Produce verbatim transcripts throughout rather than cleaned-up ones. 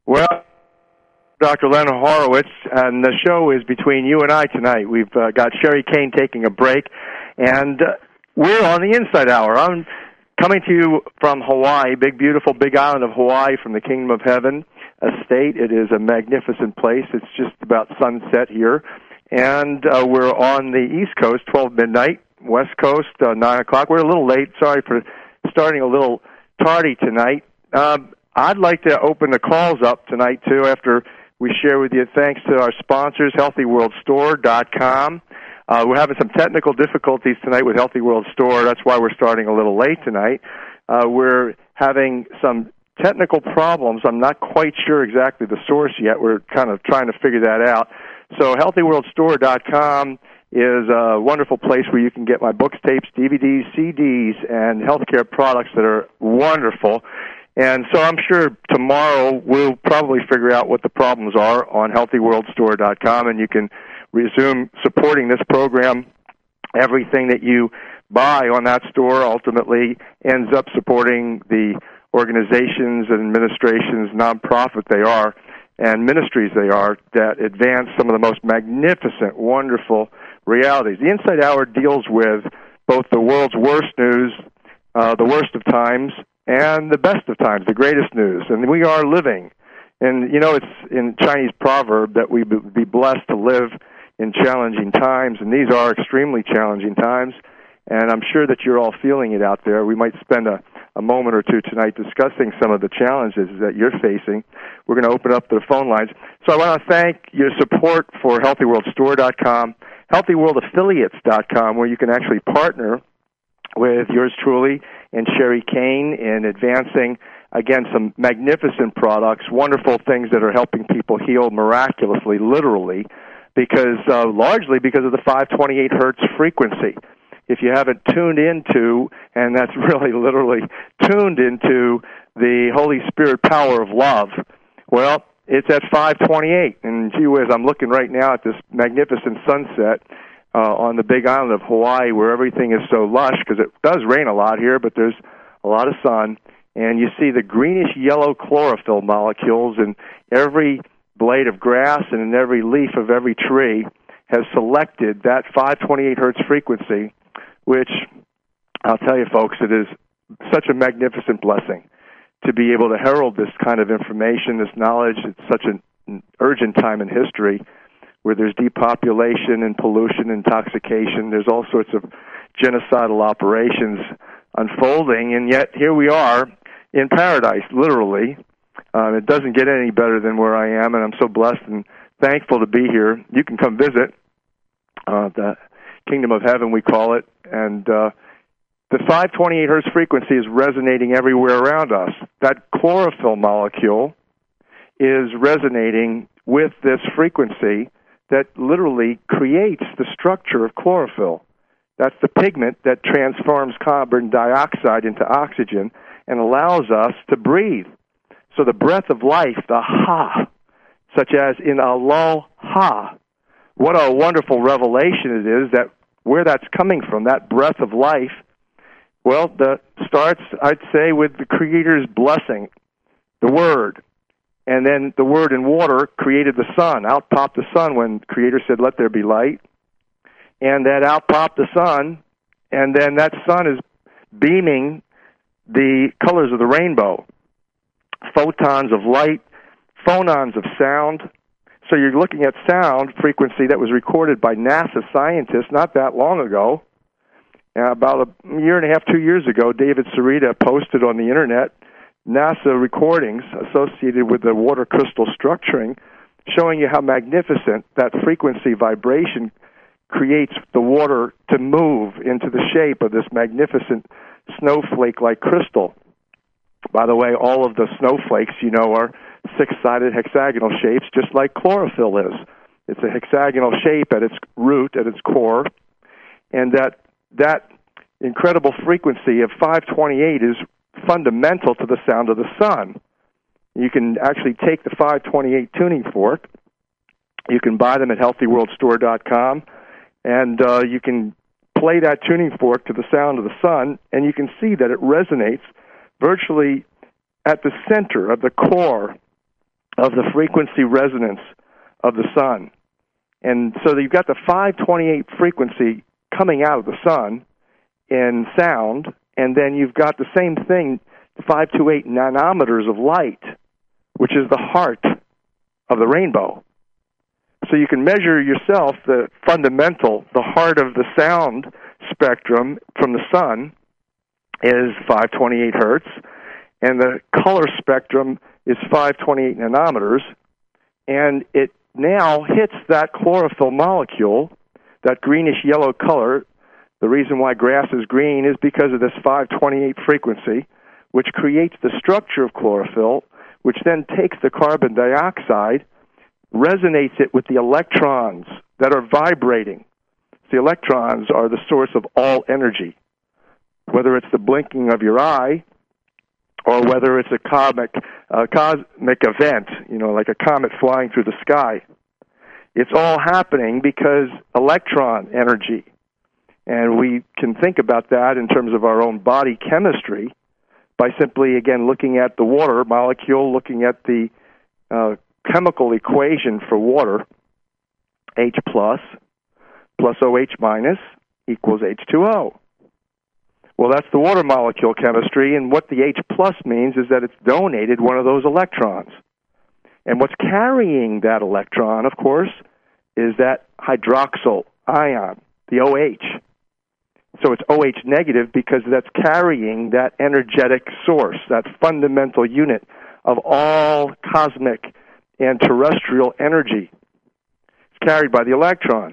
Well, Doctor Leonard Horowitz, and the show is between you and I tonight. We've uh, got Sherry Kane taking a break, and uh, we're on the Inside Hour. I'm coming to you from Hawaii, big, beautiful, big island of Hawaii, from the Kingdom of Heaven estate. It is a magnificent place. It's just about sunset here, and uh, we're on the East Coast, twelve midnight, West Coast, uh, nine o'clock. We're a little late. Sorry for starting a little tardy tonight. Um, I'd like to open the calls up tonight, too, after we share with you, thanks to our sponsors, healthy world store dot com. Uh, we're having some technical difficulties tonight with Healthy World Store. That's why we're starting a little late tonight. Uh, we're having some technical problems. I'm not quite sure exactly the source yet. We're kind of trying to figure that out. So healthy world store dot com is a wonderful place where you can get my books, tapes, D V Ds, C Ds, and healthcare products that are wonderful. And so I'm sure tomorrow we'll probably figure out what the problems are on healthy world store dot com, and you can resume supporting this program. Everything that you buy on that store ultimately ends up supporting the organizations and administrations, nonprofit they are, and ministries they are, that advance some of the most magnificent, wonderful realities. The Inside Hour deals with both the world's worst news, uh, the worst of times, and the best of times, the greatest news. And we are living. And, you know, it's in Chinese proverb that we be blessed to live in challenging times, and these are extremely challenging times. And I'm sure that you're all feeling it out there. We might spend a, a moment or two tonight discussing some of the challenges that you're facing. We're going to open up the phone lines. So I want to thank your support for healthy world store dot com, healthy world affiliates dot com, where you can actually partner with yours truly and Sherry Kane in advancing, again, some magnificent products, wonderful things that are helping people heal miraculously, literally, because uh, largely because of the five twenty-eight hertz frequency. If you haven't tuned into, and that's really literally tuned into the Holy Spirit power of love, well, it's at five twenty-eight. And gee whiz, I'm looking right now at this magnificent sunset Uh, on the big island of Hawaii, where everything is so lush, because it does rain a lot here, but there's a lot of sun, and you see the greenish-yellow chlorophyll molecules in every blade of grass and in every leaf of every tree has selected that five twenty-eight hertz frequency, which, I'll tell you, folks, it is such a magnificent blessing to be able to herald this kind of information, this knowledge. It's such an urgent time in history, where there's depopulation and pollution, intoxication. There's all sorts of genocidal operations unfolding, and yet here we are in paradise, literally. Um, it doesn't get any better than where I am, and I'm so blessed and thankful to be here. You can come visit uh, the Kingdom of Heaven, we call it, and uh, the five twenty-eight hertz frequency is resonating everywhere around us. That chlorophyll molecule is resonating with this frequency that literally creates the structure of chlorophyll. That's the pigment that transforms carbon dioxide into oxygen and allows us to breathe. So the breath of life, the ha, such as in aloha, what a wonderful revelation it is that where that's coming from, that breath of life, well, the starts, I'd say, with the Creator's blessing, the Word. And then the Word in water created the sun. Out popped the sun when the Creator said, let there be light. And then out popped the sun, and then that sun is beaming the colors of the rainbow. Photons of light, phonons of sound. So you're looking at sound frequency that was recorded by NASA scientists not that long ago. Uh, about a year and a half, two years ago, David Sarita posted on the Internet NASA recordings associated with the water crystal structuring, showing you how magnificent that frequency vibration creates the water to move into the shape of this magnificent snowflake-like crystal. By the way, all of the snowflakes, you know, are six-sided hexagonal shapes, just like chlorophyll is. It's a hexagonal shape at its root, at its core, and that that incredible frequency of five twenty-eight is fundamental to the sound of the sun. You can actually take the five twenty-eight tuning fork. You can buy them at healthy world store dot com, and uh, you can play that tuning fork to the sound of the sun, and you can see that it resonates virtually at the center of the core of the frequency resonance of the sun. And so you've got the five twenty-eight frequency coming out of the sun in sound, and then you've got the same thing, five twenty-eight nanometers of light, which is the heart of the rainbow. So you can measure yourself the fundamental, the heart of the sound spectrum from the sun is five twenty-eight hertz, and the color spectrum is five twenty-eight nanometers, and it now hits that chlorophyll molecule, that greenish-yellow color. The reason why grass is green is because of this five twenty-eight frequency, which creates the structure of chlorophyll, which then takes the carbon dioxide, resonates it with the electrons that are vibrating. The electrons are the source of all energy, whether it's the blinking of your eye or whether it's a cosmic, uh, cosmic event, you know, like a comet flying through the sky. It's all happening because electron energy. And we can think about that in terms of our own body chemistry by simply, again, looking at the water molecule, looking at the uh, chemical equation for water, H plus plus OH minus equals H two O. Well, that's the water molecule chemistry, and what the H plus means is that it's donated one of those electrons. And what's carrying that electron, of course, is that hydroxyl ion, the OH. So it's OH negative because that's carrying that energetic source, that fundamental unit of all cosmic and terrestrial energy. It's carried by the electron.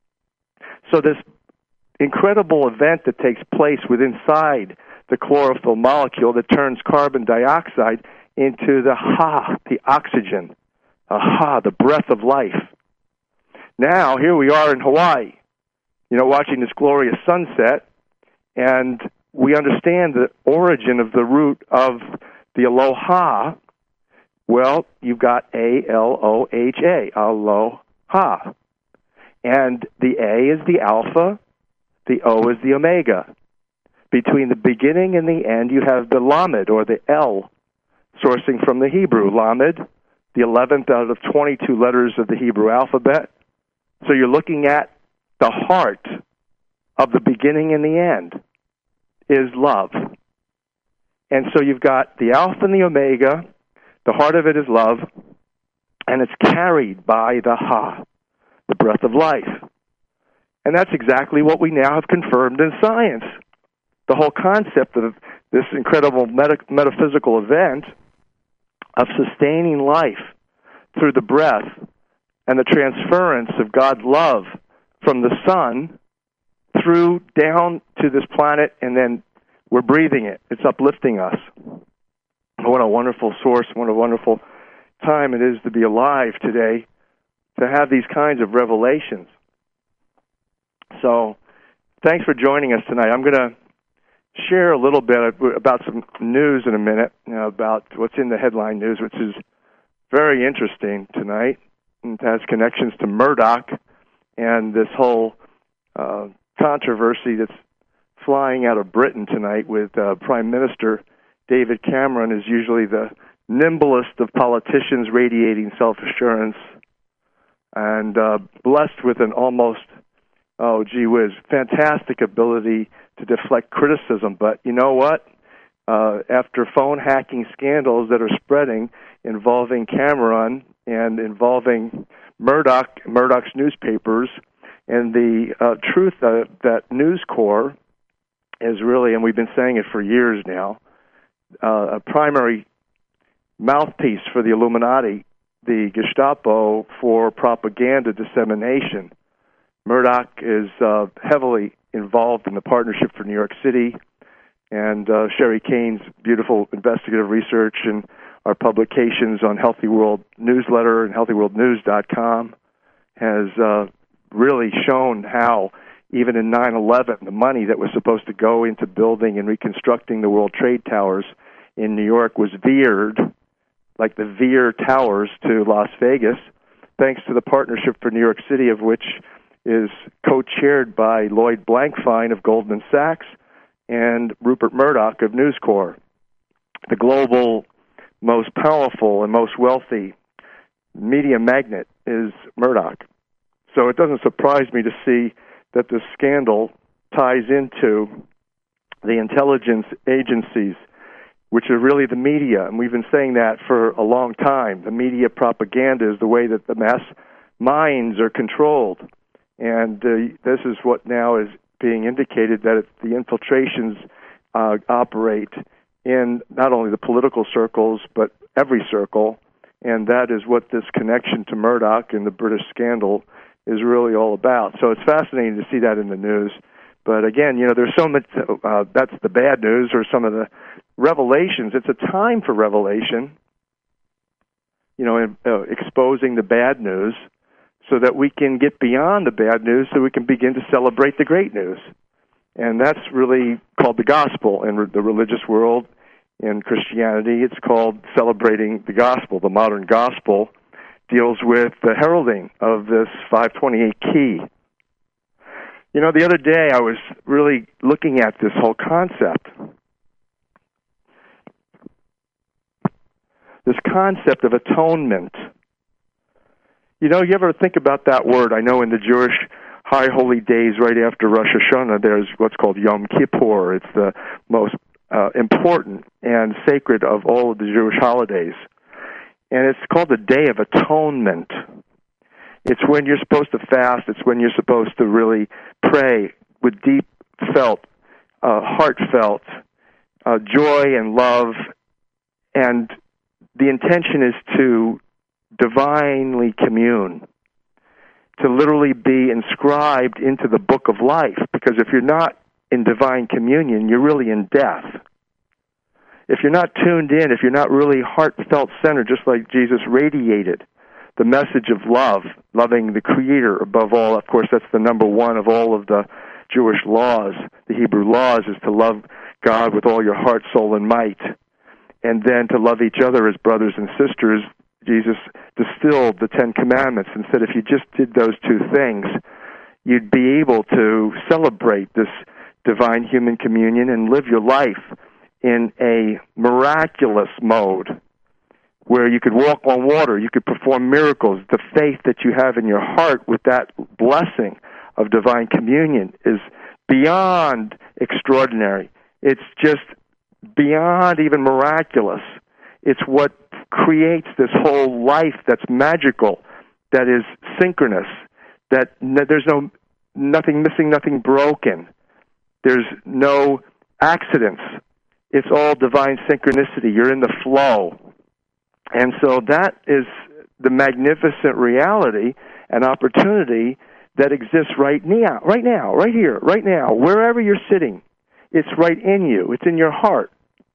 So this incredible event that takes place within inside the chlorophyll molecule that turns carbon dioxide into the Ha, the oxygen, aha, the breath of life. Now, here we are in Hawaii, you know, watching this glorious sunset, and we understand the origin of the root of the aloha. Well, you've got A L O H A, aloha. And the A is the alpha, the O is the omega. Between the beginning and the end, you have the lamed, or the L, sourcing from the Hebrew. Lamed, the eleventh out of twenty-two letters of the Hebrew alphabet. So you're looking at the heart of the beginning and the end is love. And so you've got the alpha and the omega, the heart of it is love, and it's carried by the Ha, the breath of life. And that's exactly what we now have confirmed in science. The whole concept of this incredible meta- metaphysical event of sustaining life through the breath and the transference of God's love from the sun through down to this planet, and then we're breathing it. It's uplifting us. What a wonderful source, what a wonderful time it is to be alive today, to have these kinds of revelations. So, thanks for joining us tonight. I'm going to share a little bit about some news in a minute, you know, about what's in the headline news, which is very interesting tonight. It has connections to Murdoch and this whole uh, controversy that's flying out of Britain tonight with uh, Prime Minister David Cameron is usually the nimblest of politicians, radiating self-assurance and uh, blessed with an almost, oh, gee whiz, fantastic ability to deflect criticism. But you know what? Uh, after phone hacking scandals that are spreading involving Cameron and involving Murdoch, Murdoch's newspapers, and the uh, truth that, that News Corps is really, and we've been saying it for years now, uh, a primary mouthpiece for the Illuminati, the Gestapo, for propaganda dissemination. Murdoch is uh, heavily involved in the Partnership for New York City, and uh, Sherry Kane's beautiful investigative research and our publications on Healthy World newsletter and healthy world news dot com has uh, really shown how, even in nine eleven, the money that was supposed to go into building and reconstructing the World Trade Towers in New York was veered, like the Veer Towers, to Las Vegas, thanks to the Partnership for New York City, of which is co-chaired by Lloyd Blankfein of Goldman Sachs and Rupert Murdoch of News Corp, the global most powerful and most wealthy media magnet is Murdoch. So it doesn't surprise me to see that the scandal ties into the intelligence agencies, which are really the media. And we've been saying that for a long time. The media propaganda is the way that the mass minds are controlled. And uh, this is what now is being indicated, that it's the infiltrations uh, operate in not only the political circles, but every circle. And that is what this connection to Murdoch and the British scandal is really all about. So it's fascinating to see that in the news. But again, you know, there's so much, uh, that's the bad news, or some of the revelations. It's a time for revelation, you know, in, uh, exposing the bad news so that we can get beyond the bad news so we can begin to celebrate the great news. And that's really called the gospel in the religious world. In Christianity, it's called celebrating the gospel. The modern gospel deals with the heralding of this five twenty-eight key. You know, the other day I was really looking at this whole concept. This concept of atonement. You know, you ever think about that word? I know in the Jewish high holy days right after Rosh Hashanah, there's what's called Yom Kippur. It's the most uh, important and sacred of all of the Jewish holidays. And it's called the Day of Atonement. It's when you're supposed to fast. It's when you're supposed to really pray with deep felt, uh, heartfelt uh, joy and love. And the intention is to divinely commune, to literally be inscribed into the book of life. Because if you're not in divine communion, you're really in death. If you're not tuned in, if you're not really heartfelt centered, just like Jesus radiated the message of love, loving the Creator above all. Of course, that's the number one of all of the Jewish laws. The Hebrew laws is to love God with all your heart, soul, and might, and then to love each other as brothers and sisters. Jesus distilled the Ten Commandments and said if you just did those two things, you'd be able to celebrate this divine human communion and live your life in a miraculous mode where you could walk on water, you could perform miracles. The faith that you have in your heart with that blessing of divine communion is beyond extraordinary. It's just beyond even miraculous. It's what creates this whole life that's magical, that is synchronous, that n- there's no nothing missing, nothing broken. There's no accidents. It's all divine synchronicity. You're in the flow. And so that is the magnificent reality and opportunity that exists right now, right now, right here, right now, wherever you're sitting. It's right in you. It's in your heart.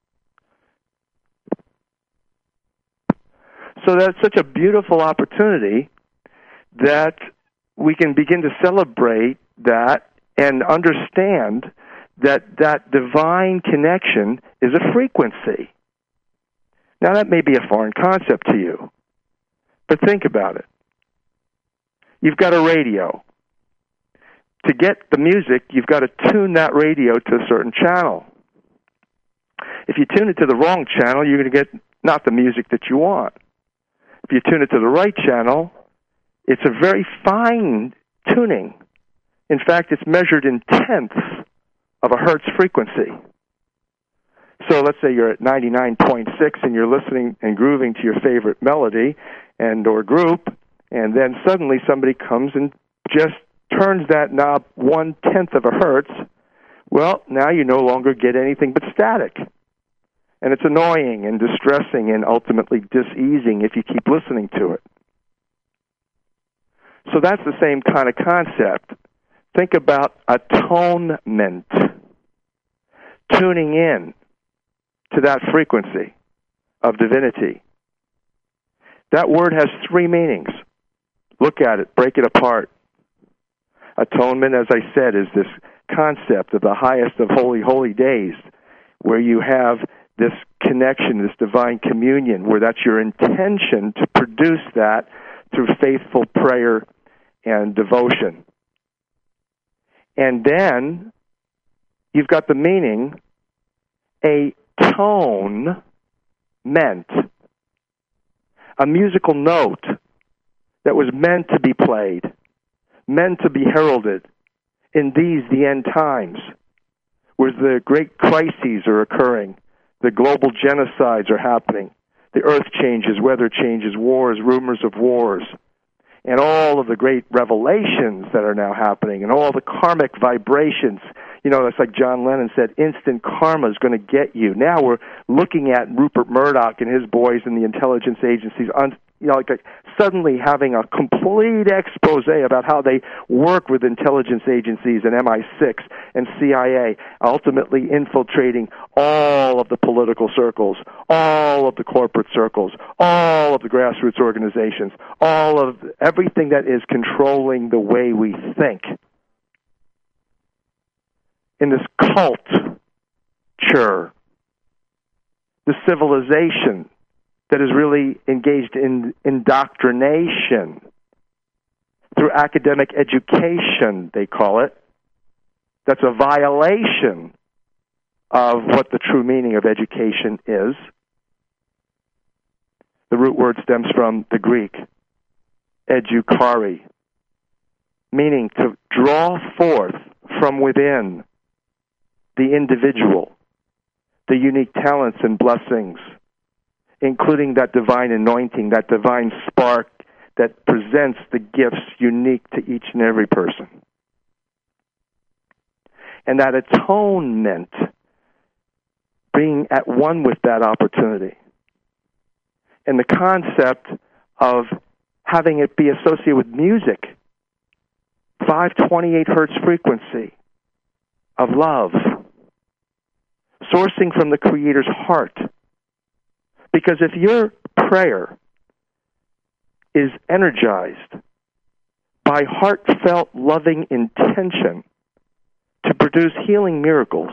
So that's such a beautiful opportunity that we can begin to celebrate that and understand that that divine connection is a frequency. Now, that may be a foreign concept to you, but think about it. You've got a radio. To get the music, you've got to tune that radio to a certain channel. If you tune it to the wrong channel, you're going to get not the music that you want. If you tune it to the right channel, it's a very fine tuning. In fact, it's measured in tenths of a hertz frequency. So let's say you're at ninety-nine point six and you're listening and grooving to your favorite melody and or group, and then suddenly somebody comes and just turns that knob one-tenth of a hertz. Well, now you no longer get anything but static. And it's annoying and distressing and ultimately diseasing if you keep listening to it. So that's the same kind of concept. Think about atonement, tuning in to that frequency of divinity. That word has three meanings. Look at it, break it apart. Atonement, as I said, is this concept of the highest of holy, holy days, where you have this connection, this divine communion, where that's your intention to produce that through faithful prayer and devotion. And then you've got the meaning, a tone meant, a musical note that was meant to be played, meant to be heralded in these, the end times, where the great crises are occurring, the global genocides are happening, the earth changes, weather changes, wars, rumors of wars, and all of the great revelations that are now happening, and all the karmic vibrations. You know, it's like John Lennon said, instant karma is going to get you. Now we're looking at Rupert Murdoch and his boys in the intelligence agencies, un, you know, like, like suddenly having a complete expose about how they work with intelligence agencies and M I six and C I A, ultimately infiltrating all of the political circles, all of the corporate circles, all of the grassroots organizations, all of everything that is controlling the way we think. In this culture, the civilization that is really engaged in indoctrination through academic education, they call it. That's a violation of what the true meaning of education is. The root word stems from the Greek, educare, meaning to draw forth from within the individual, the unique talents and blessings, including that divine anointing, that divine spark that presents the gifts unique to each and every person. And that atonement, being at one with that opportunity. And the concept of having it be associated with music, five twenty-eight hertz frequency of love, sourcing from the Creator's heart. Because if your prayer is energized by heartfelt, loving intention to produce healing miracles,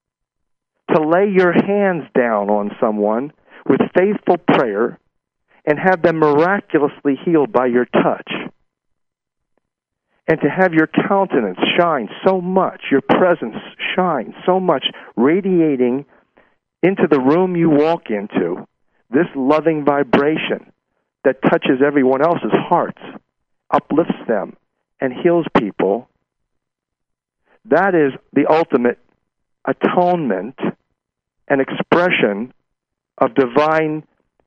to lay your hands down on someone with faithful prayer and have them miraculously healed by your touch, and to have your countenance shine so much, your presence shine so much, radiating into the room you walk into, this loving vibration that touches everyone else's hearts, uplifts them, and heals people, that is the ultimate atonement and expression of divine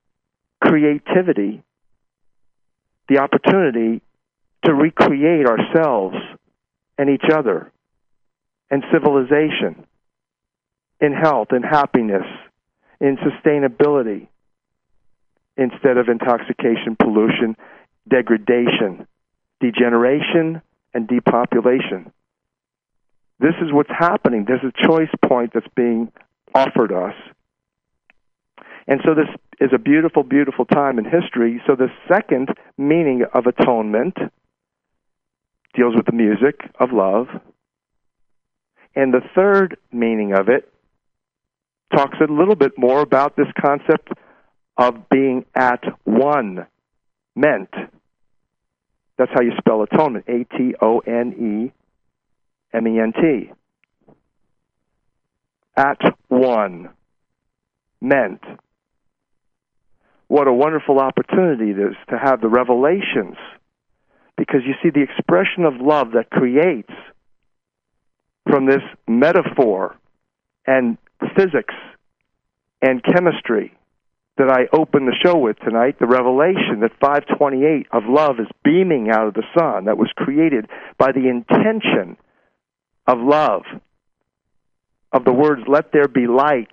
creativity, the opportunity to recreate ourselves and each other and civilization in health and happiness, in sustainability, instead of intoxication, pollution, degradation, degeneration, and depopulation. This is what's happening. There's a choice point that's being offered us. And so this is a beautiful, beautiful time in history. So the second meaning of atonement deals with the music of love. And the third meaning of it talks a little bit more about this concept of being at one, meant. That's how you spell atonement, A T O N E M E N T. At one, meant. What a wonderful opportunity it is to have the revelations, because you see the expression of love that creates from this metaphor and physics and chemistry that I opened the show with tonight, the revelation that five twenty-eight of love is beaming out of the sun, that was created by the intention of love, of the words, let there be light.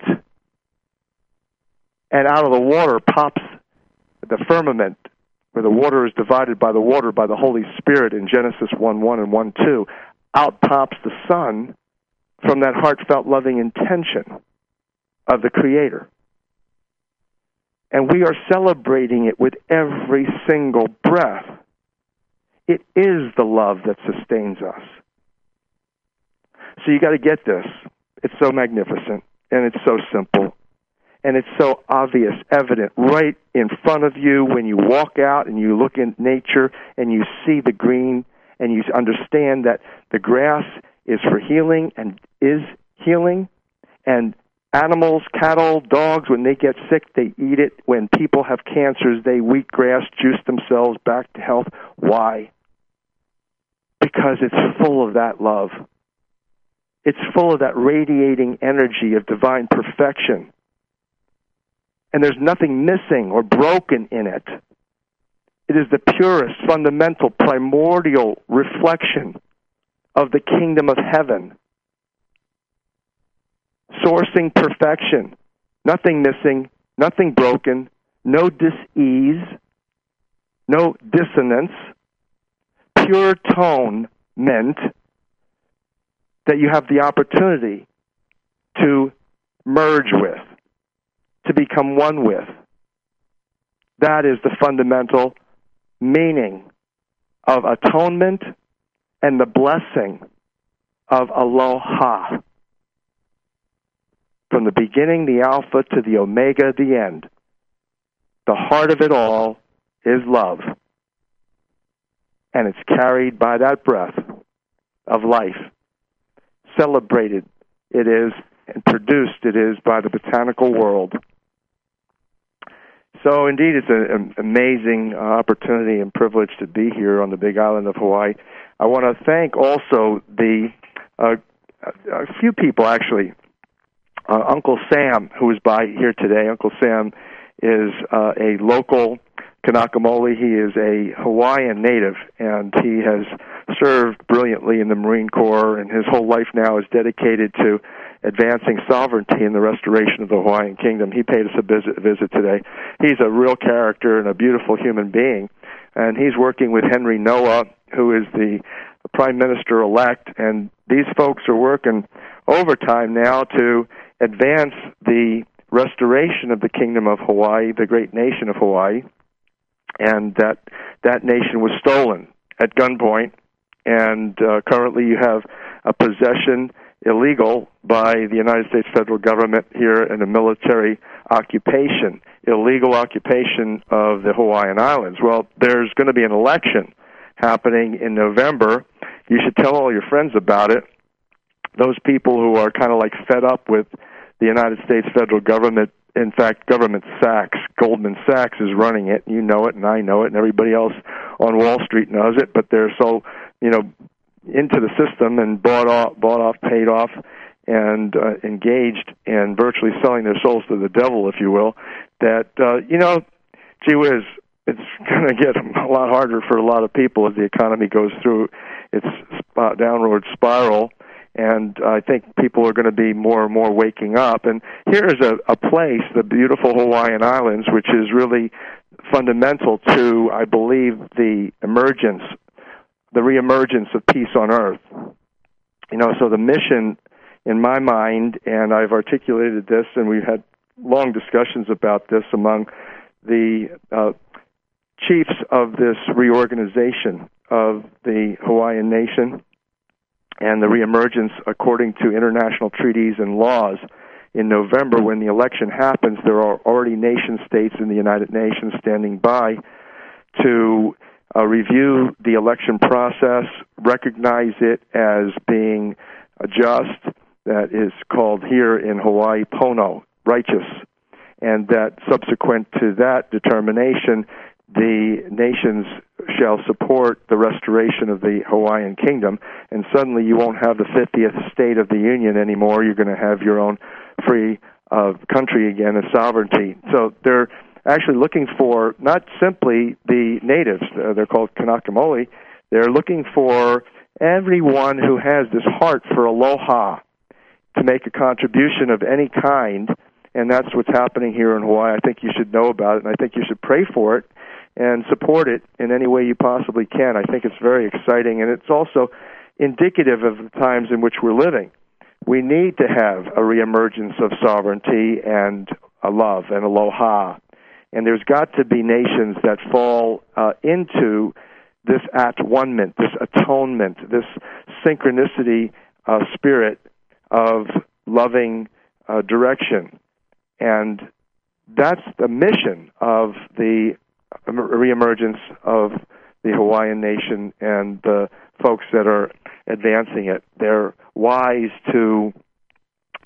And out of the water pops the firmament, where the water is divided by the water by the Holy Spirit in Genesis one one and one two. Out pops the sun from that heartfelt, loving intention of the Creator. And we are celebrating it with every single breath. It is the love that sustains us. So you got to get this. It's so magnificent, and it's so simple, and it's so obvious, evident, right in front of you when you walk out and you look in nature and you see the green and you understand that the grass is for healing and is healing, and Animals, cattle, dogs, when they get sick, they eat it. When people have cancers, they wheatgrass juice themselves back to health. Why? Because it's full of that love. It's full of that radiating energy of divine perfection. And there's nothing missing or broken in it. It is the purest, fundamental, primordial reflection of the kingdom of heaven. Sourcing perfection. Nothing missing, nothing broken, no dis-ease, no dissonance. Pure tone meant that you have the opportunity to merge with, to become one with. That is the fundamental meaning of atonement and the blessing of aloha. From the beginning, the Alpha, to the Omega, the end. The heart of it all is love. And it's carried by that breath of life. Celebrated it is, and produced it is by the botanical world. So indeed, it's an amazing opportunity and privilege to be here on the Big Island of Hawaii. I want to thank also the uh, a few people, actually. Uh, Uncle Sam, who is by here today. Uncle Sam is uh, a local Kanakamoli. He is a Hawaiian native, and he has served brilliantly in the Marine Corps, and his whole life now is dedicated to advancing sovereignty and the restoration of the Hawaiian kingdom. He paid us a visit, visit today. He's a real character and a beautiful human being, and he's working with Henry Noah, who is the Prime Minister-elect, and these folks are working overtime now to advance the restoration of the Kingdom of Hawaii, the great nation of Hawaii, and that that nation was stolen at gunpoint, and uh, currently you have a possession illegal by the United States federal government here in a military occupation, illegal occupation of the Hawaiian Islands. Well, there's going to be an election happening in November. You should tell all your friends about it. Those people who are kind of like fed up with the United States federal government, in fact, Government Sachs, Goldman Sachs is running it. You know it, and I know it, and everybody else on Wall Street knows it, but they're so, you know, into the system and bought off, bought off, paid off, and uh, engaged in virtually selling their souls to the devil, if you will, that, uh, you know, gee whiz, it's going to get a lot harder for a lot of people as the economy goes through its downward spiral. And I think people are going to be more and more waking up. And here is a, a place, the beautiful Hawaiian Islands, which is really fundamental to, I believe, the emergence, the reemergence of peace on earth. You know, so the mission, in my mind, and I've articulated this, and we've had long discussions about this among the uh, chiefs of this reorganization of the Hawaiian nation, and the reemergence according to international treaties and laws. In November, when the election happens, there are already nation-states in the United Nations standing by to uh, review the election process, recognize it as being just, that is called here in Hawaii, pono, righteous, and that subsequent to that determination, the nations shall support the restoration of the Hawaiian kingdom, and suddenly you won't have the fiftieth state of the Union anymore. You're going to have your own free uh, country again, and sovereignty. So they're actually looking for not simply the natives, uh, they're called Kanakamoli, they're looking for everyone who has this heart for aloha to make a contribution of any kind, and that's what's happening here in Hawaii. I think you should know about it, and I think you should pray for it and support it in any way you possibly can. I think it's very exciting, and it's also indicative of the times in which we're living. We need to have a reemergence of sovereignty and a love and aloha, and there's got to be nations that fall uh, into this at-one-ment, this atonement, this synchronicity uh, spirit of loving uh, direction, and that's the mission of the reemergence of the Hawaiian nation and the folks that are advancing it. They're wise to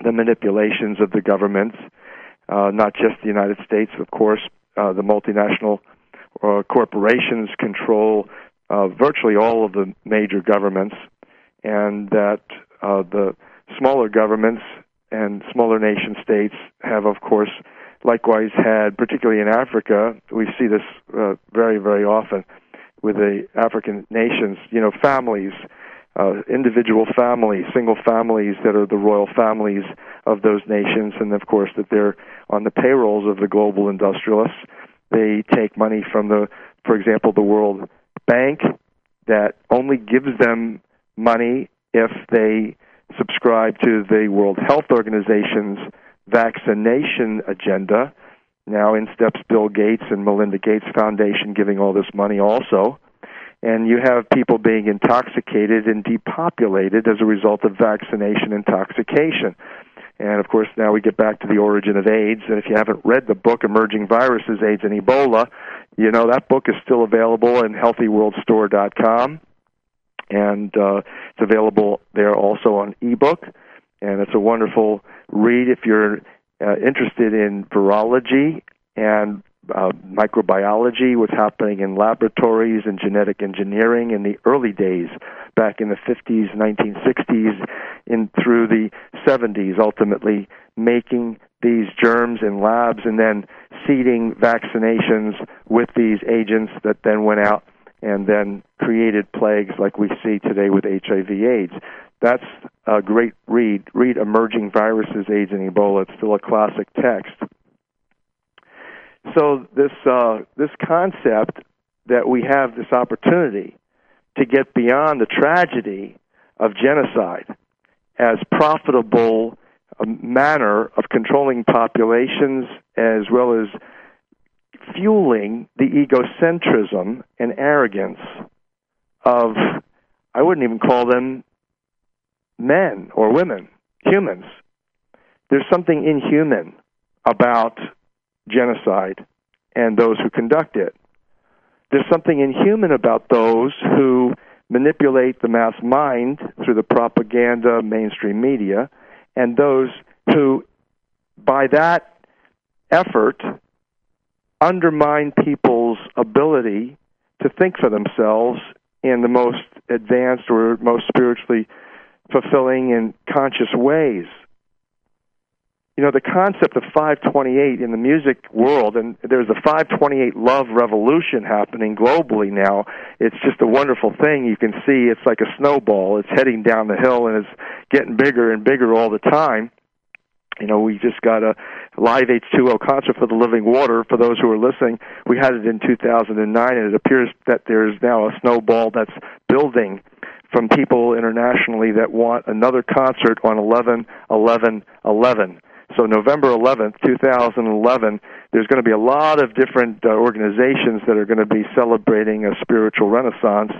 the manipulations of the governments, uh, not just the United States, of course. Uh, the multinational uh, corporations control uh, virtually all of the major governments, and that uh, the smaller governments and smaller nation states have, of course, likewise had, particularly in Africa, we see this uh, very, very often with the African nations, you know, families, uh, individual families, single families that are the royal families of those nations, and of course that they're on the payrolls of the global industrialists. They take money from the, for example, the World Bank that only gives them money if they subscribe to the World Health Organization's vaccination agenda. Now in steps Bill Gates and Melinda Gates Foundation giving all this money also. And you have people being intoxicated and depopulated as a result of vaccination intoxication. And, of course, now we get back to the origin of AIDS. And if you haven't read the book, Emerging Viruses, AIDS and Ebola, you know, that book is still available in healthy world store dot com. And uh, it's available there also on ebook. And it's a wonderful read if you're uh, interested in virology and uh, microbiology, what's happening in laboratories and genetic engineering in the early days, back in the fifties, nineteen sixties, in through the seventies, ultimately making these germs in labs and then seeding vaccinations with these agents that then went out and then created plagues like we see today with H I V AIDS. That's a great read. Read Emerging Viruses, AIDS and Ebola. It's still a classic text. So this uh, this concept that we have this opportunity to get beyond the tragedy of genocide as profitable a manner of controlling populations as well as fueling the egocentrism and arrogance of, I wouldn't even call them men or women, humans. There's something inhuman about genocide and those who conduct it. There's something inhuman about those who manipulate the mass mind through the propaganda, mainstream media, and those who, by that effort, undermine people's ability to think for themselves in the most advanced or most spiritually fulfilling and conscious ways. You know, the concept of five twenty-eight in the music world, and there's a five twenty-eight love revolution happening globally now. It's just a wonderful thing. You can see it's like a snowball. It's heading down the hill, and it's getting bigger and bigger all the time. You know, we just got a live H two O concert for the Living Water. For those who are listening, we had it in two thousand nine, and it appears that there's now a snowball that's building from people internationally that want another concert on eleven eleven eleven. So November eleventh, two thousand eleven, there's going to be a lot of different uh, organizations that are going to be celebrating a spiritual renaissance,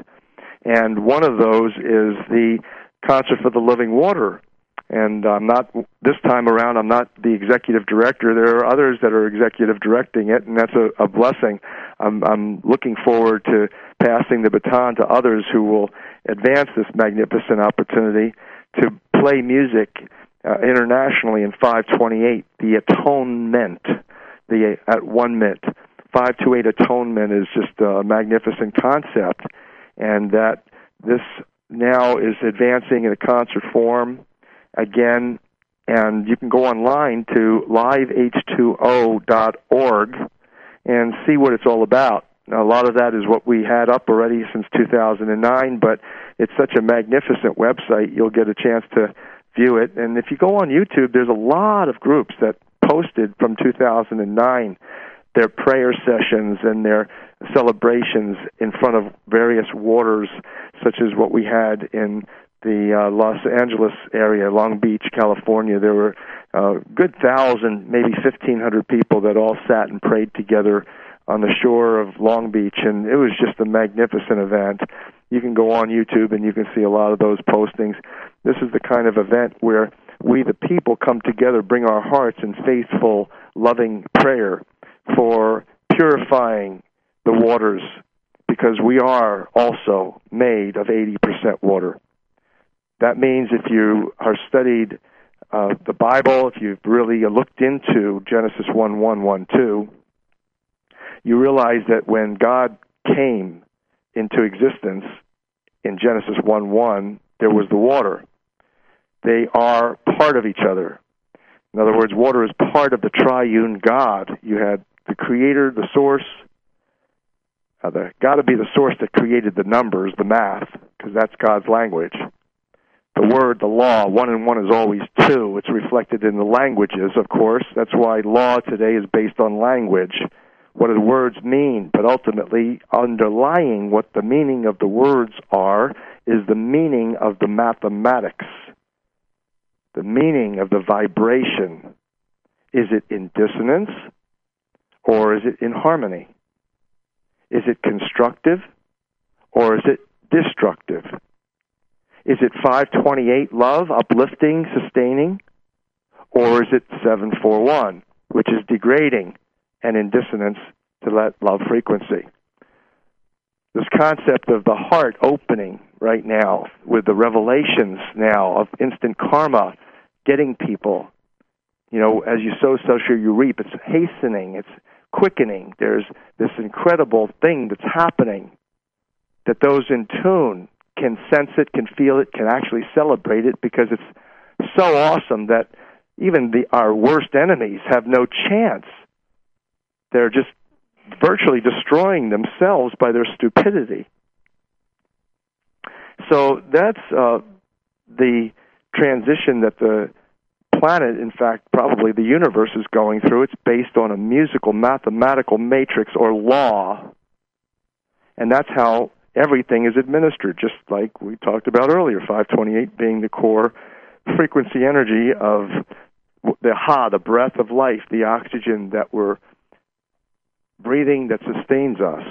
and one of those is the Concert for the Living Water. And I'm not, this time around, I'm not the executive director. There are others that are executive directing it, and that's a, a blessing. I'm, I'm looking forward to passing the baton to others who will advance this magnificent opportunity to play music Uh, internationally in five twenty-eight, the atonement, the uh, at one minute. five twenty-eight atonement is just a magnificent concept, and that this now is advancing in a concert form again, and you can go online to live H two O dot org and see what it's all about. Now, a lot of that is what we had up already since two thousand nine, but it's such a magnificent website, you'll get a chance to view it. And if you go on YouTube, there's a lot of groups that posted from two thousand nine their prayer sessions and their celebrations in front of various waters, such as what we had in the uh, Los Angeles area, Long Beach, California. There were a uh, good thousand, maybe fifteen hundred people that all sat and prayed together on the shore of Long Beach, and it was just a magnificent event. You can go on YouTube and you can see a lot of those postings. This is the kind of event where we, the people, come together, bring our hearts in faithful, loving prayer for purifying the waters, because we are also made of eighty percent water. That means if you are studied uh, the Bible, if you've really looked into Genesis one one, one two, you realize that when God came into existence in Genesis one one, there was the water. They are part of each other. In other words, water is part of the triune God. You had the creator, the source. Uh, the got to be the source that created the numbers, the math, because that's God's language. The word, the law, one and one is always two. It's reflected in the languages, of course. That's why law today is based on language. What do the words mean? But ultimately, underlying what the meaning of the words are is the meaning of the mathematics, the meaning of the vibration. Is it in dissonance or is it in harmony? Is it constructive or is it destructive? Is it five twenty-eight love, uplifting, sustaining, or is it seven forty-one, which is degrading and in dissonance to that love frequency? This concept of the heart opening right now with the revelations now of instant karma, getting people, you know, as you sow, so shall you reap. It's hastening, it's quickening. There's this incredible thing that's happening that those in tune can sense it, can feel it, can actually celebrate it, because it's so awesome that even the our worst enemies have no chance. They're just virtually destroying themselves by their stupidity. So that's uh, the transition that the planet, in fact, probably the universe is going through. It's based on a musical, mathematical matrix or law, and that's how everything is administered, just like we talked about earlier, five twenty-eight being the core frequency energy of the Ha, the breath of life, the oxygen that we're breathing that sustains us.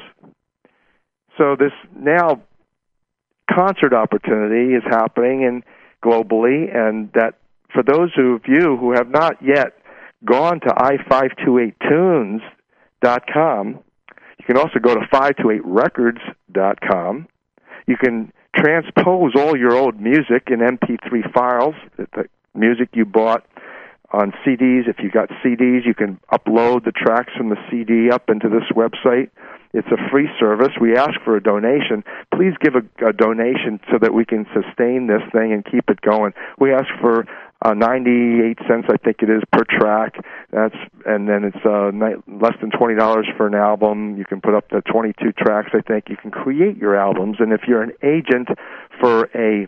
So this now concert opportunity is happening and globally, and that for those of you who have not yet gone to i five two eight tunes dot com, you can also go to five two eight records dot com. You can transpose all your old music in M P three files, the music you bought on C Ds. If you got C Ds, you can upload the tracks from the C D up into this website. It's a free service. We ask for a donation. Please give a, a donation so that we can sustain this thing and keep it going. We ask for uh, ninety-eight cents, I think it is, per track. That's and then it's uh, ni- less than twenty dollars for an album. You can put up to twenty-two tracks, I think. You can create your albums, and if you're an agent for a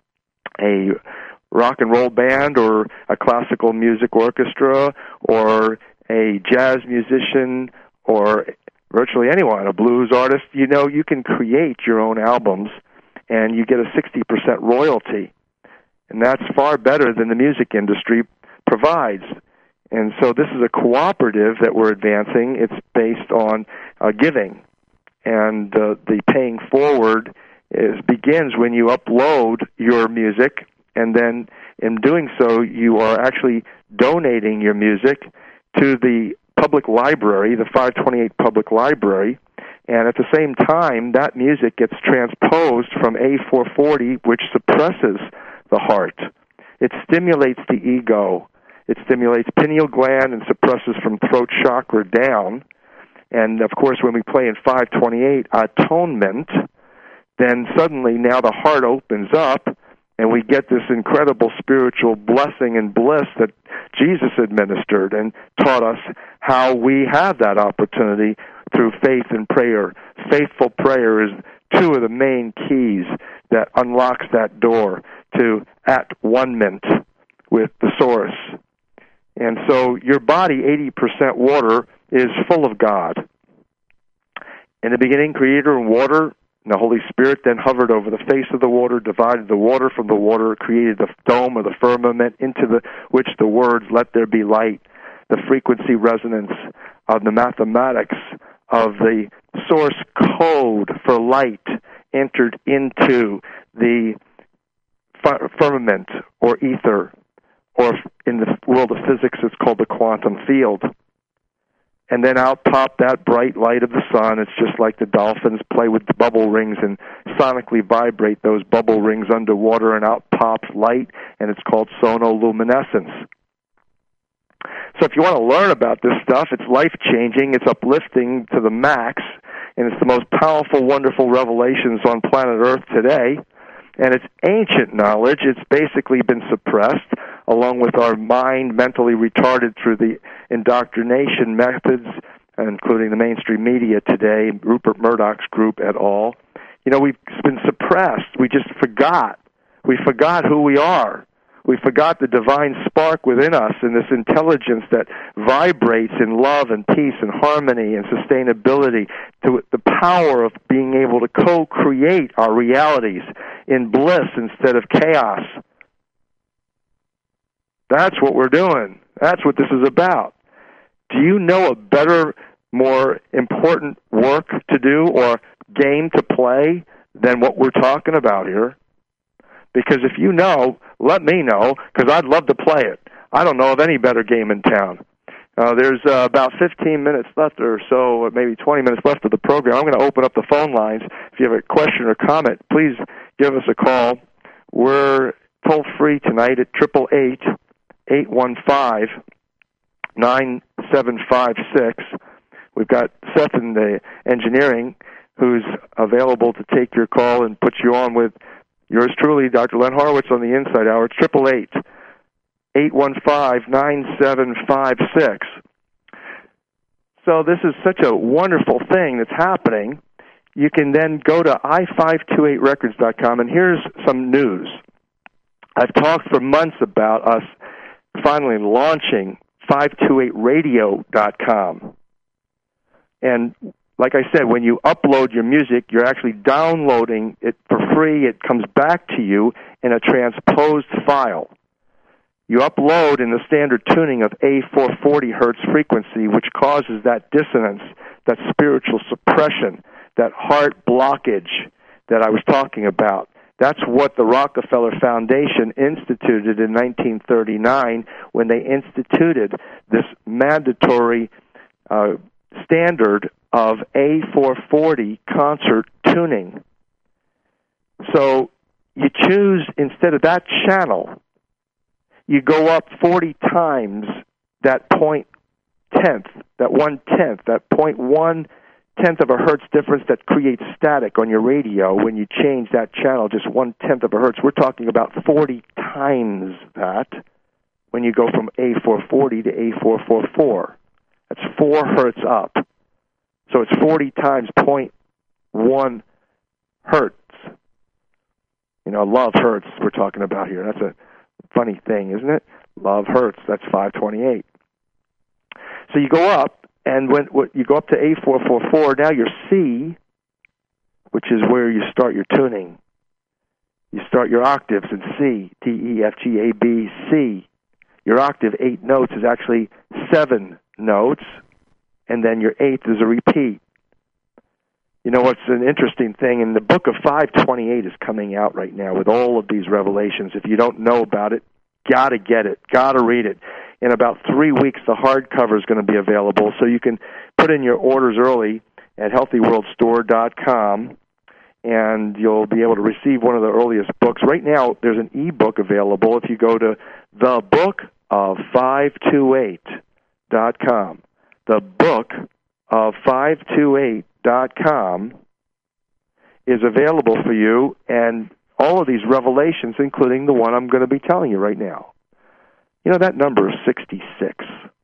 a rock and roll band or a classical music orchestra or a jazz musician or virtually anyone, a blues artist, you know, you can create your own albums and you get a sixty percent royalty. And that's far better than the music industry provides. And so this is a cooperative that we're advancing. It's based on uh, giving. And uh, the paying forward is, begins when you upload your music, and then in doing so, you are actually donating your music to the public library, the five twenty-eight Public Library, and at the same time, that music gets transposed from A four forty, which suppresses the heart. It stimulates the ego. It stimulates pineal gland and suppresses from throat chakra down. And, of course, when we play in five twenty-eight, atonement, then suddenly now the heart opens up, and we get this incredible spiritual blessing and bliss that Jesus administered and taught us how we have that opportunity through faith and prayer. Faithful prayer is two of the main keys that unlocks that door to at-one-ment with the source. And so your body, eighty percent water, is full of God. In the beginning, Creator and water, and the Holy Spirit then hovered over the face of the water, divided the water from the water, created the dome of the firmament into the which the words, let there be light, the frequency resonance of the mathematics of the source code for light entered into the firmament or ether, or in the world of physics it's called the quantum field. and then out pop that bright light of the sun. It's just like the dolphins play with the bubble rings and sonically vibrate those bubble rings underwater, and out pops light, and it's called sonoluminescence. So if you want to learn about this stuff, it's life-changing, it's uplifting to the max, and it's the most powerful, wonderful revelations on planet Earth today. And it's ancient knowledge. It's basically been suppressed, along with our mind mentally retarded through the indoctrination methods, including the mainstream media today, Rupert Murdoch's group et al. You know, we've been suppressed. We just forgot. We forgot who we are. We forgot the divine spark within us and this intelligence that vibrates in love and peace and harmony and sustainability, to the power of being able to co-create our realities in bliss instead of chaos. That's what we're doing. That's what this is about. Do you know a better, more important work to do or game to play than what we're talking about here? Because if you know, let me know, because I'd love to play it. I don't know of any better game in town. Uh, there's uh, about fifteen minutes left or so, maybe twenty minutes left of the program. I'm going to open up the phone lines. If you have a question or comment, please give us a call. We're toll-free tonight at eight eight eight, eight one five, nine seven five six. We've got Seth in the engineering who's available to take your call and put you on with yours truly, Doctor Len Horowitz, on the Inside Hour. It's eight eight eight, eight one five, nine seven five six. So this is such a wonderful thing that's happening. You can then go to i five two eight records dot com, and here's some news. I've talked for months about us finally launching five two eight radio dot com. And like I said, when you upload your music, you're actually downloading it for free. It comes back to you in a transposed file. You upload in the standard tuning of A four forty hertz frequency, which causes that dissonance, that spiritual suppression, that heart blockage that I was talking about. That's what the Rockefeller Foundation instituted in nineteen thirty-nine when they instituted this mandatory uh, standard of A four forty concert tuning. So you choose, instead of that channel, you go up forty times that point tenth, that one tenth, that point one tenth of a hertz difference that creates static on your radio when you change that channel just one tenth of a hertz. We're talking about forty times that when you go from A four forty to A four forty-four. That's four hertz up. So it's forty times point one hertz. You know, love hertz we're talking about here. That's a funny thing, isn't it? Love hertz. That's five twenty-eight. So you go up, and when, when you go up to A four forty-four, now you're C, which is where you start your tuning. You start your octaves in C, D, E, F, G, A, B, C. Your octave, eight notes, is actually seven notes, and then your eighth is a repeat. You know what's an interesting thing? In the book of five twenty-eight is coming out right now with all of these revelations. If you don't know about it, gotta get it, gotta read it. In about three weeks, the hardcover is going to be available, so you can put in your orders early at healthy world store dot com, and you'll be able to receive one of the earliest books. Right now, there's an e-book available if you go to the book of five twenty-eight dot com. The book of five twenty-eight dot com is available for you, and all of these revelations, including the one I'm going to be telling you right now. You know, that number is sixty-six.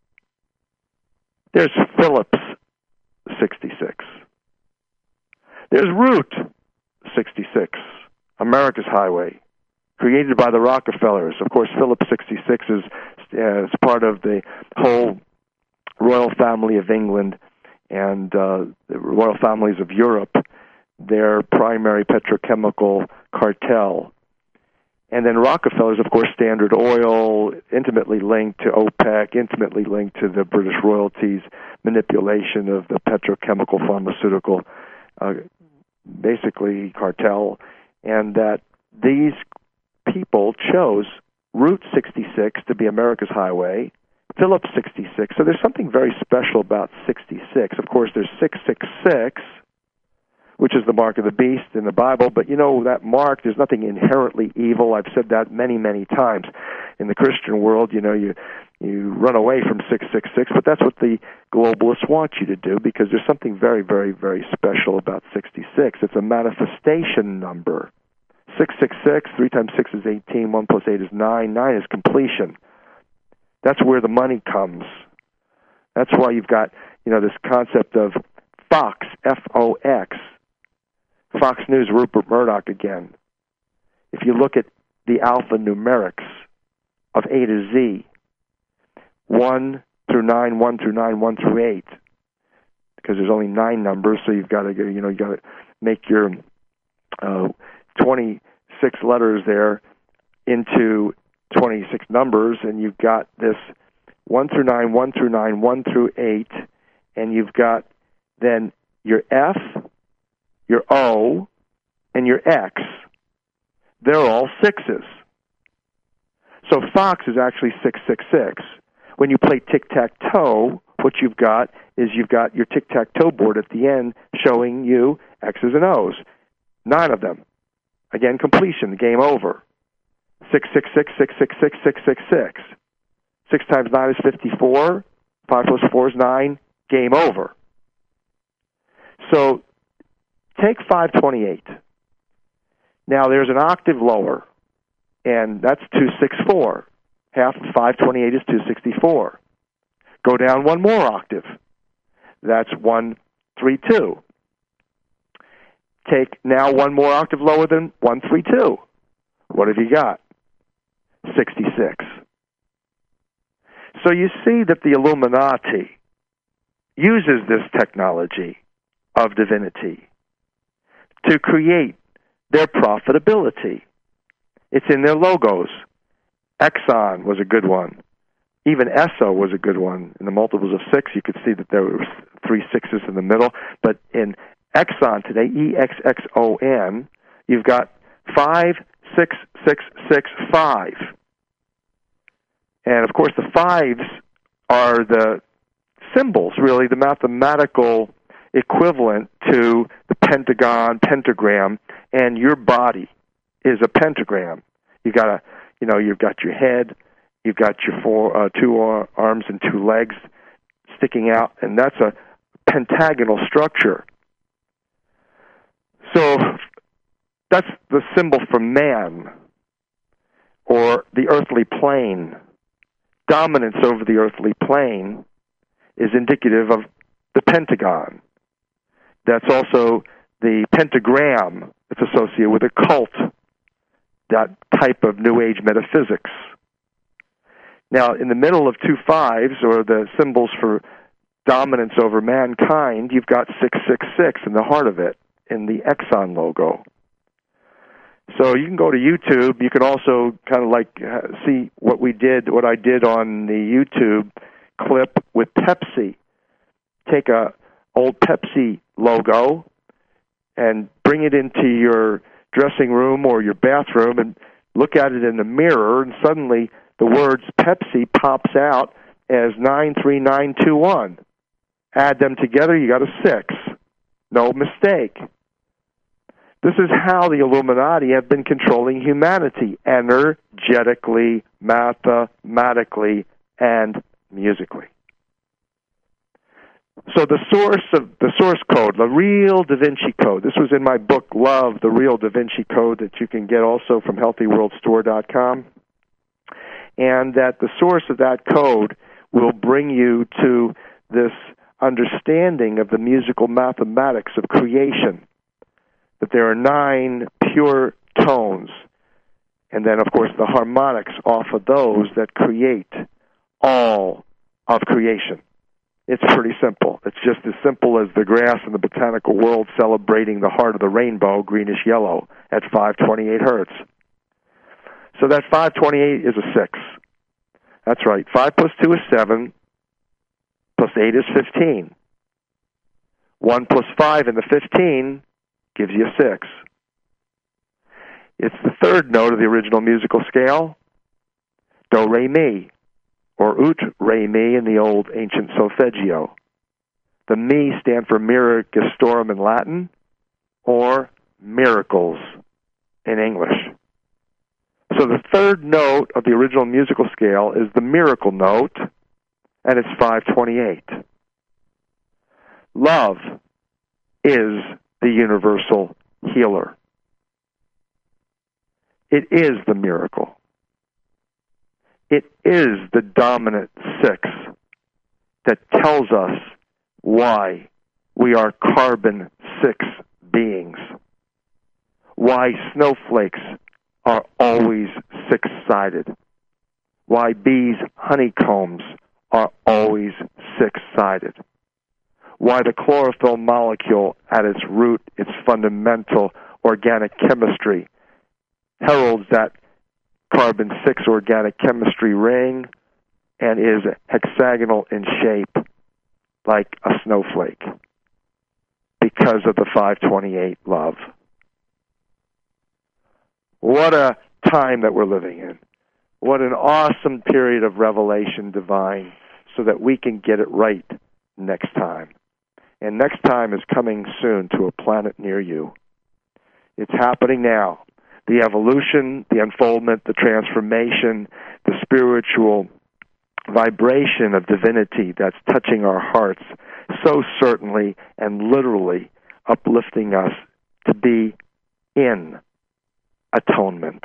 There's Phillips sixty-six. There's Route sixty-six, America's Highway, created by the Rockefellers. Of course, Phillips sixty-six is, uh, is part of the whole royal family of England and uh, the royal families of Europe, their primary petrochemical cartel. And then Rockefellers, of course, Standard Oil, intimately linked to OPEC, intimately linked to the British royalties, manipulation of the petrochemical pharmaceutical, uh, basically cartel, and that these people chose Route sixty-six to be America's highway, Phillips sixty-six. So there's something very special about sixty-six. Of course, there's six six six, which is the mark of the beast in the Bible. But you know, that mark, there's nothing inherently evil. I've said that many, many times. In the Christian world, you know, you you run away from six six six, but that's what the globalists want you to do, because there's something very, very, very special about sixty-six. It's a manifestation number. six six six, three times six is eighteen, one plus eight is nine, nine is completion. That's where the money comes. That's why you've got, you know, this concept of Fox, F O X, Fox News, Rupert Murdoch again. If you look at the alphanumerics of A to Z, one through nine, one through nine, one through eight, because there's only nine numbers, so you've got to, you know, you got to make your uh, twenty-six letters there into twenty-six numbers, and you've got this one through nine, one through nine, one through eight, and you've got then your F, your O, and your X. They're all sixes. So Fox is actually six six six. When you play tic-tac-toe, what you've got is you've got your tic-tac-toe board at the end showing you X's and O's. Nine of them. Again, completion, game over. Six six six, six six six, six six six. Six times nine is fifty-four. Five plus four is nine. Game over. So take five twenty-eight. Now there's an octave lower, and that's two sixty-four. Half of five twenty-eight is two sixty-four. Go down one more octave. That's one thirty-two. Take now one more octave lower than one thirty-two. What have you got? sixty-six. So you see that the Illuminati uses this technology of divinity to create their profitability. It's in their logos. Exxon was a good one. Even E S O was a good one. In the multiples of six, you could see that there were three sixes in the middle. But in Exxon today, E X X O N, you've got five, six, six, six, five. And, of course, the fives are the symbols, really, the mathematical equivalent to the pentagon, pentagram, and your body is a pentagram. You've got a, you know, you've got your head, you've got your four, uh, two arms and two legs sticking out, and that's a pentagonal structure. So that's the symbol for man, or the earthly plane. Dominance over the earthly plane is indicative of the pentagon. That's also the pentagram that's associated with a cult, that type of New Age metaphysics. Now, in the middle of two fives, or the symbols for dominance over mankind, you've got six six six in the heart of it, in the Exxon logo. So you can go to YouTube. You can also kind of like uh, see what we did, what I did on the YouTube clip with Pepsi. Take a old Pepsi logo and bring it into your dressing room or your bathroom and look at it in the mirror, and suddenly the words Pepsi pops out as nine three nine two one. Add them together, you got a six. No mistake. This is how the Illuminati have been controlling humanity, energetically, mathematically, and musically. So the source of the source code, the real Da Vinci Code, this was in my book, Love, The Real Da Vinci Code, that you can get also from healthy world store dot com. And that the source of that code will bring you to this understanding of the musical mathematics of creation. That there are nine pure tones, and then, of course, the harmonics off of those that create all of creation. It's pretty simple. It's just as simple as the grass in the botanical world celebrating the heart of the rainbow, greenish yellow, at five twenty-eight hertz. So that five twenty-eight is a six. That's right. five plus two is seven, plus eight is fifteen. one plus five in the fifteen gives you a six. It's the third note of the original musical scale, do, re, mi. or ut re mi in the old ancient solfeggio. The mi stand for mira gestorum in Latin, or miracles in English. So the third note of the original musical scale is the miracle note, and it's five twenty-eight. Love is the universal healer. It is the miracle. It is the dominant six that tells us why we are carbon six beings, why snowflakes are always six-sided, why bees' honeycombs are always six-sided, why the chlorophyll molecule at its root, its fundamental organic chemistry, heralds that carbon six organic chemistry ring and is hexagonal in shape like a snowflake because of the five twenty-eight love. What a time that we're living in. What an awesome period of revelation divine so that we can get it right next time. And next time is coming soon to a planet near you. It's happening now. The evolution, the unfoldment, the transformation, the spiritual vibration of divinity that's touching our hearts so certainly and literally uplifting us to be in atonement.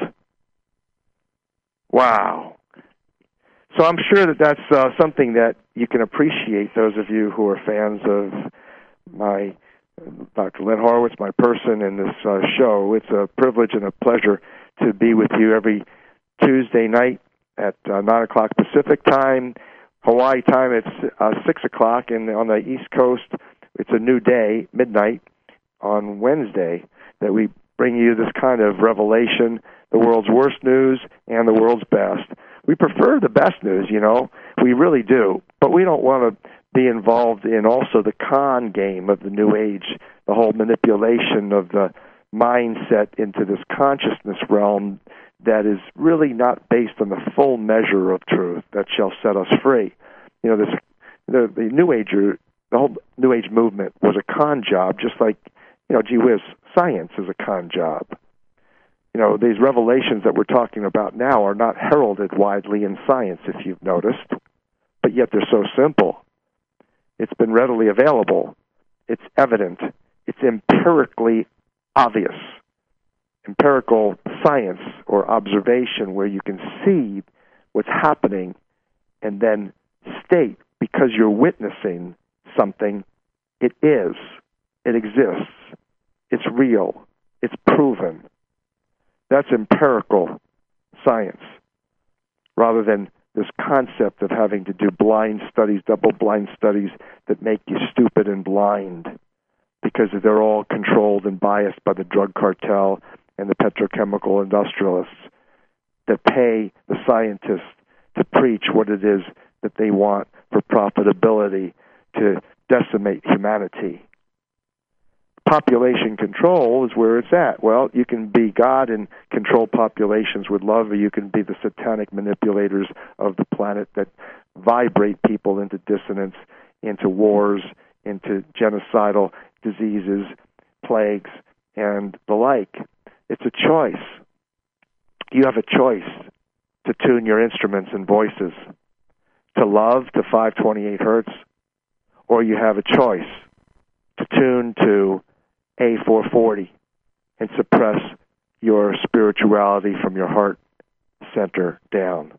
Wow. So I'm sure that that's uh, something that you can appreciate, those of you who are fans of my Doctor Len Horowitz, my person in this uh, show. It's a privilege and a pleasure to be with you every Tuesday night at uh, nine o'clock Pacific time. Hawaii time, it's uh, six o'clock, and on the East Coast, it's a new day, midnight, on Wednesday, that we bring you this kind of revelation, the world's worst news and the world's best. We prefer the best news, you know. We really do. But we don't want to be involved in also the con game of the New Age, the whole manipulation of the mindset into this consciousness realm that is really not based on the full measure of truth that shall set us free. You know, this the, the New Ager, the whole New Age movement was a con job, just like, you know, gee whiz, science is a con job. You know, these revelations that we're talking about now are not heralded widely in science, if you've noticed, but yet they're so simple. It's been readily available. It's evident. It's empirically obvious. Empirical science or observation where you can see what's happening and then state, because you're witnessing something, it is, it exists, it's real, it's proven. That's empirical science, rather than this concept of having to do blind studies, double-blind studies that make you stupid and blind because they're all controlled and biased by the drug cartel and the petrochemical industrialists that pay the scientists to preach what it is that they want for profitability to decimate humanity. Population control is where it's at. Well, you can be God and control populations with love, or you can be the satanic manipulators of the planet that vibrate people into dissonance, into wars, into genocidal diseases, plagues, and the like. It's a choice. You have a choice to tune your instruments and voices to love to five twenty-eight hertz, or you have a choice to tune to A four forty and suppress your spirituality from your heart center down.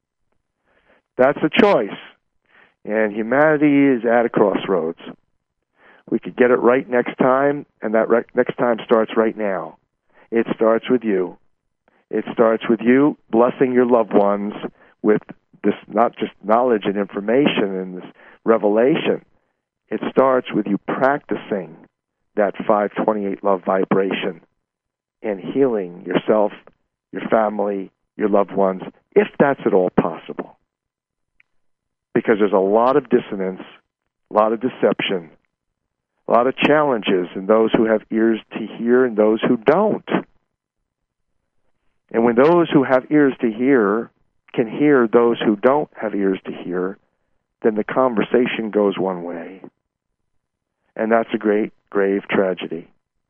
That's a choice. And humanity is at a crossroads. We could get it right next time, and that re- next time starts right now. It starts with you. It starts with you blessing your loved ones with this, not just knowledge and information and this revelation. It starts with you practicing that five twenty-eight love vibration and healing yourself, your family, your loved ones, if that's at all possible. Because there's a lot of dissonance, a lot of deception, a lot of challenges in those who have ears to hear and those who don't. And when those who have ears to hear can hear those who don't have ears to hear, then the conversation goes one way. And that's a great, grave tragedy.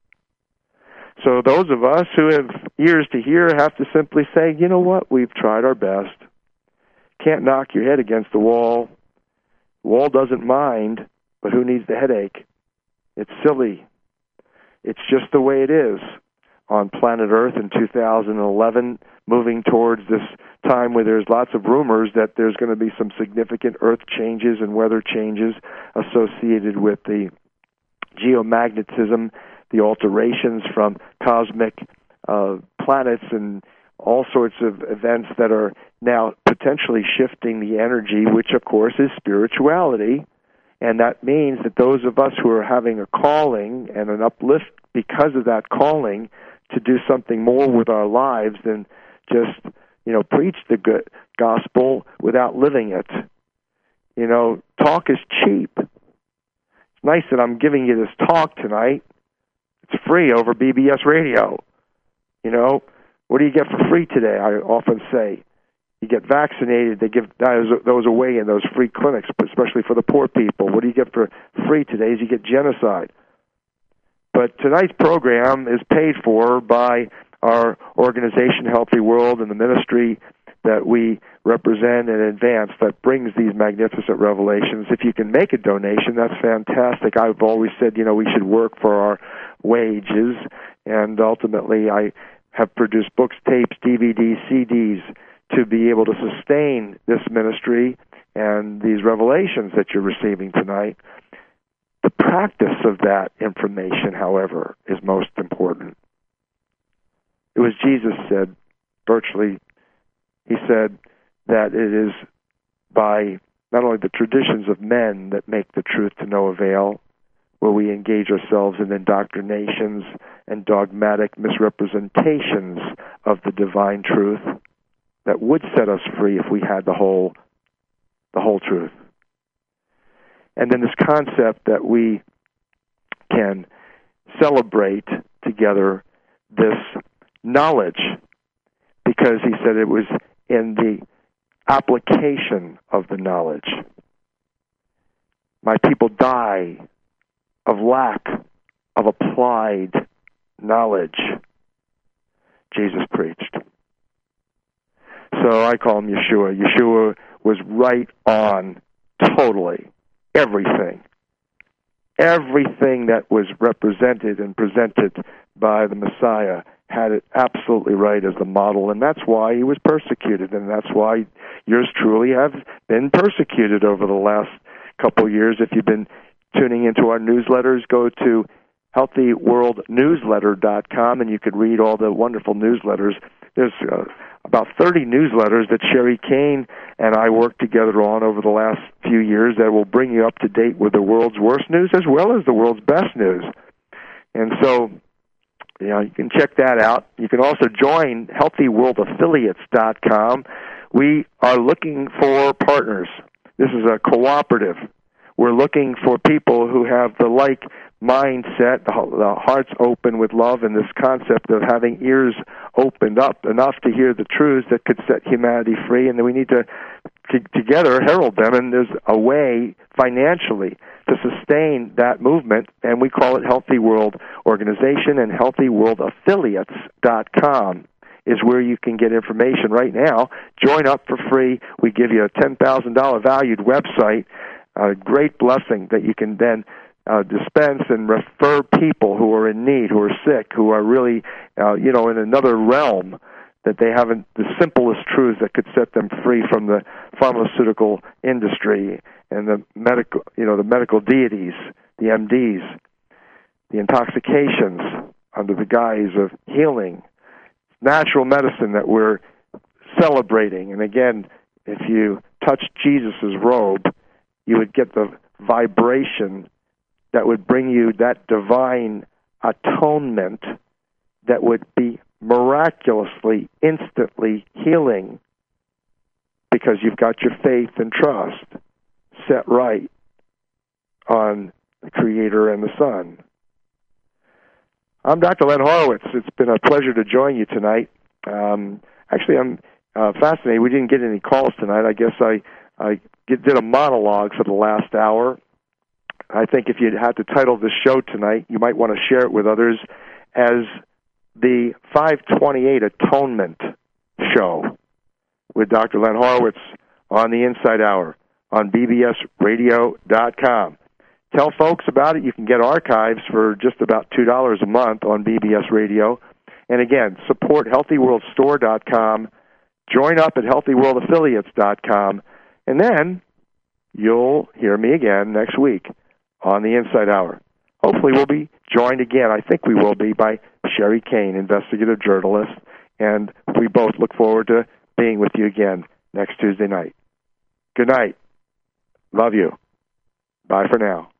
So those of us who have ears to hear have to simply say, you know what, we've tried our best. Can't knock your head against the wall. The wall doesn't mind, but who needs the headache? It's silly. It's just the way it is on planet Earth in two thousand eleven, moving towards this time where there's lots of rumors that there's going to be some significant Earth changes and weather changes associated with the geomagnetism, the alterations from cosmic uh, planets and all sorts of events that are now potentially shifting the energy, which of course is spirituality. And that means that those of us who are having a calling and an uplift because of that calling to do something more with our lives than just, you know, preach the good gospel without living it. You know, talk is cheap. It's nice that I'm giving you this talk tonight. It's free over B B S Radio. You know, what do you get for free today? I often say, you get vaccinated, they give those away in those free clinics, especially for the poor people. What do you get for free today is you get genocide. But tonight's program is paid for by our organization, Healthy World, and the ministry that we represent and advance that brings these magnificent revelations. If you can make a donation, that's fantastic. I've always said, you know, we should work for our wages, and ultimately I have produced books, tapes, D V Ds, C Ds to be able to sustain this ministry and these revelations that you're receiving tonight. The practice of that information, however, is most important. It was Jesus said, virtually, he said that it is by not only the traditions of men that make the truth to no avail, where we engage ourselves in indoctrinations and dogmatic misrepresentations of the divine truth that would set us free if we had the whole, the whole truth. And then this concept that we can celebrate together this knowledge, because he said it was in the application of the knowledge. My people die of lack of applied knowledge, Jesus preached. So I call him Yeshua. Yeshua was right on totally everything. Everything that was represented and presented by the Messiah had it absolutely right as the model, and that's why he was persecuted, and that's why yours truly have been persecuted over the last couple of years. If you've been tuning into our newsletters, go to healthy world newsletter dot com, and you could read all the wonderful newsletters. There's uh, about thirty newsletters that Sherry Kane and I worked together on over the last few years that will bring you up to date with the world's worst news as well as the world's best news. And so, you know, you can check that out. You can also join healthy world affiliates dot com. We are looking for partners. This is a cooperative. We're looking for people who have the like mindset, the hearts open with love, and this concept of having ears opened up enough to hear the truths that could set humanity free, and then we need to, to together herald them, and there's a way financially to sustain that movement, and we call it Healthy World Organization, and healthy world affiliates dot com is where you can get information right now. Join up for free. We give you a ten thousand dollars valued website, a great blessing that you can then uh, dispense and refer people who are in need, who are sick, who are really, uh, you know, in another realm that they haven't, the simplest truths that could set them free from the pharmaceutical industry and the medical, you know, the medical deities, the M Ds, the intoxications under the guise of healing, natural medicine that we're celebrating. And again, if you touch Jesus' robe, you would get the vibration that would bring you that divine atonement that would be miraculously, instantly healing because you've got your faith and trust set right on the Creator and the Son. I'm Doctor Len Horowitz. It's been a pleasure to join you tonight. Um, actually, I'm uh, fascinating. We didn't get any calls tonight. I guess I, I did a monologue for the last hour. I think if you had to title the show tonight, you might want to share it with others as the five twenty-eight Atonement Show with Doctor Len Horowitz on the Inside Hour on B B S radio dot com. Tell folks about it. You can get archives for just about two dollars a month on B B S Radio. And again, support healthy world store dot com. Join up at healthy world affiliates dot com. And then you'll hear me again next week on the Inside Hour. Hopefully we'll be joined again, I think we will be, by Sherry Kane, investigative journalist. And we both look forward to being with you again next Tuesday night. Good night. Love you. Bye for now.